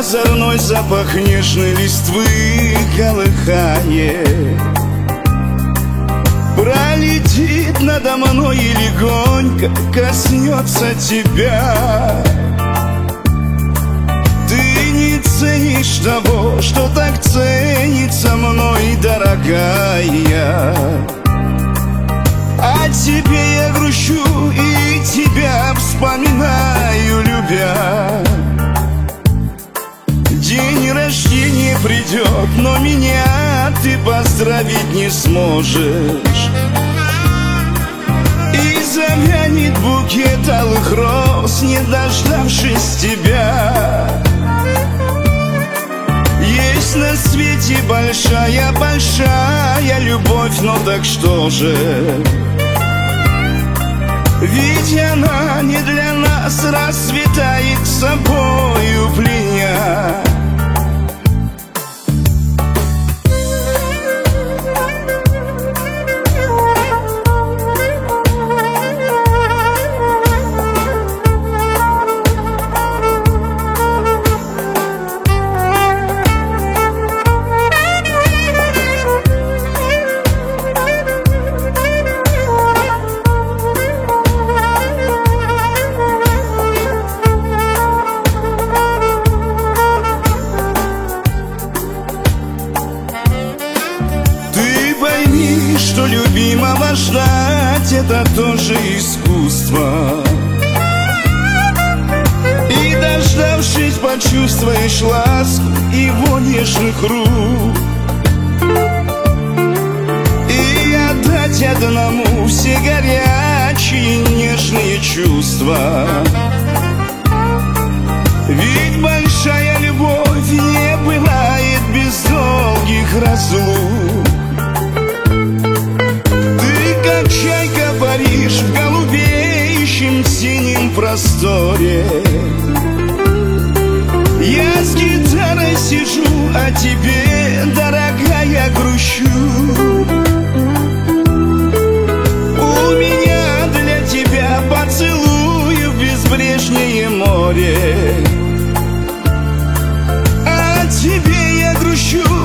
озорной запах нежной листвы колыхает, пролетит надо мной и легонько коснется тебя. Ты не ценишь того, что так ценится мной, дорогая. О тебе я грущу и тебя вспоминаю, любя. День рождения придет, но меня ты поздравить не сможешь. И завянет букет алых роз, не дождавшись тебя. Есть на свете большая любовь, но так что же? Ведь она не для нас расцветает, собою пленя. Что любимого ждать — это тоже искусство. И дождавшись, почувствуешь ласку его нежных рук. И отдать одному все горячие нежные чувства. Ведь большая любовь не бывает без долгих разлук. Чайка паришь в голубеющем синем просторе. Я с гитарой сижу, а тебе, дорогая, грущу. У меня для тебя поцелую в безбрежнее море. А тебе я грущу.